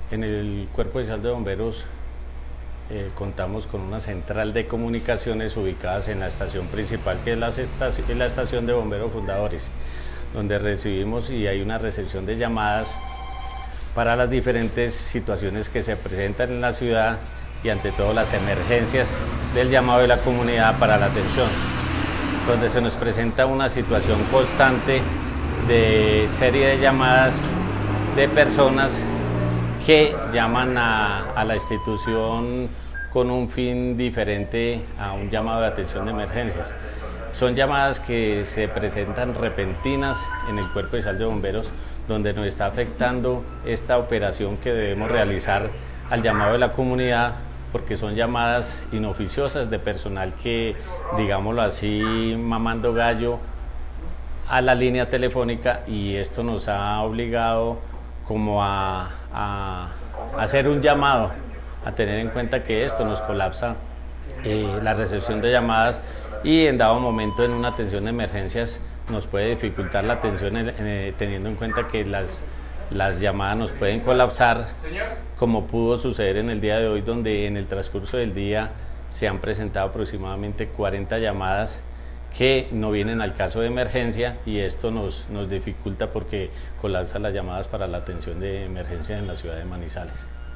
En el Cuerpo Policial de Bomberos contamos con una central de comunicaciones ubicadas en la estación principal, que es la estación de bomberos fundadores, donde recibimos y hay una recepción de llamadas para las diferentes situaciones que se presentan en la ciudad y ante todo las emergencias del llamado de la comunidad para la atención, donde se nos presenta una situación constante de serie de llamadas de personas que llaman a la institución con un fin diferente a un llamado de atención de emergencias. Son llamadas que se presentan repentinas en el Cuerpo Policial de Bomberos, donde nos está afectando esta operación que debemos realizar al llamado de la comunidad, porque son llamadas inoficiosas de personal que, digámoslo así, mamando gallo a la línea telefónica, y esto nos ha obligado como a hacer un llamado, a tener en cuenta que esto nos colapsa la recepción de llamadas, y en dado momento en una atención de emergencias nos puede dificultar la atención teniendo en cuenta que las llamadas nos pueden colapsar, como pudo suceder en el día de hoy, donde en el transcurso del día se han presentado aproximadamente 40 llamadas que no vienen al caso de emergencia, y esto nos dificulta porque colapsa las llamadas para la atención de emergencia en la ciudad de Manizales.